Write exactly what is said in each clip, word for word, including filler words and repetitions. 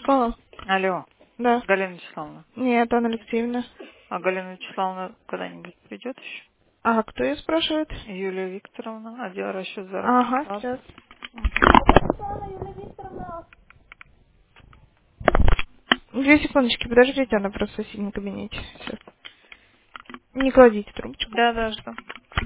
школа? Алло, Да. Галина Вячеславовна. Нет, Анна Алексеевна. А Галина Вячеславовна когда-нибудь придет еще? А кто ее спрашивает? Юлия Викторовна, отдел расчет заработной Ага, платы. сейчас. Мгм. Две секундочки, подождите, она просто в соседнем кабинете. Сейчас. Не кладите трубочку. Да, да, что?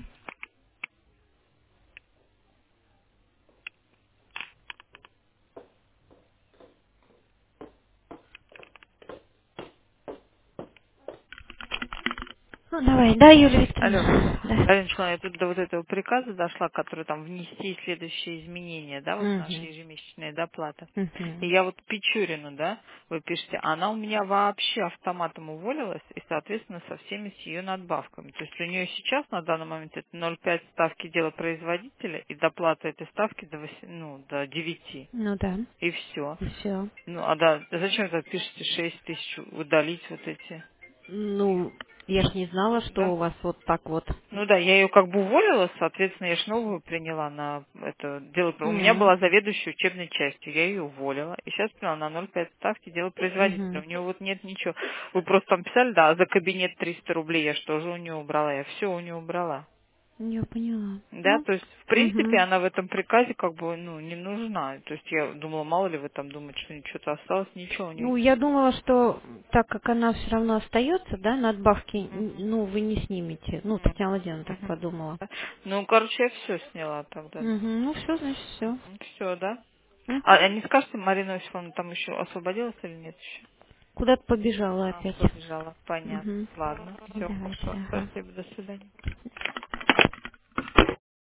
Ну, давай, да, Юлия Алло. Викторовна. Да. Галина Вячеславовна, я тут до вот этого приказа дошла, который там внести следующие изменения, да, вот наши Угу. ежемесячные доплаты. И Угу. я вот Печорину, да, вы пишете, она у меня вообще автоматом уволилась, и, соответственно, со всеми с ее надбавками. То есть у нее сейчас на данный момент это ноль целых пять ставки дела производителя, и доплата этой ставки до, восьми, ну, до девяти. Ну да, И все. все. Ну, а да, зачем вы пишете шесть тысяч удалить вот эти? Ну, я ж не знала, Да? что у вас вот так вот. Ну да, я ее как бы уволила, соответственно, я ж новую приняла на это дело. У меня Угу. была заведующая учебной частью, я ее уволила. И сейчас приняла на ноль целых пять ставки дело производителя. Угу. У нее вот нет ничего. Вы просто там писали, да, за кабинет триста рублей я что же у нее убрала? Я все у нее убрала. Я поняла. Да, Ну, то есть, в принципе, угу. она в этом приказе как бы, ну, не нужна. То есть я думала, мало ли вы там думаете, что что-то осталось, ничего у нее. Ну, я думала, что так как она все равно остается, да, надбавки, н- Мгм. ну, вы не снимете. Ну, Мгм. Татьяна Владимировна так Мгм. подумала. Да. Ну, короче, я все сняла тогда. Угу. Ну, все, значит, все. Все, да? А, Угу. а не скажете, Марина Вячеславовна там еще освободилась или нет еще? Куда-то побежала А, опять. побежала. Понятно. Угу. Ладно. Все Давайте, хорошо. ага. Спасибо. До свидания.